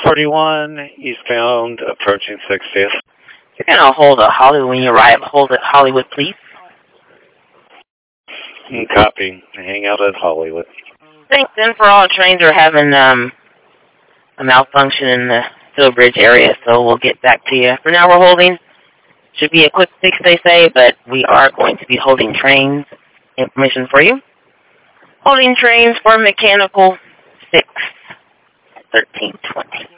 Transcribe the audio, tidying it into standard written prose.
41, eastbound, approaching 60th. You're going to hold at Hollywood when you arrive. Hold at Hollywood, please. Copy. Hang out at Hollywood. Thanks, then, for all trains are having a malfunction in the Philbridge area, so we'll get back to you. For now, we're holding. Should be a quick fix, they say, but we are going to be holding trains. Information for you. Holding trains for Mechanical 6, 1320.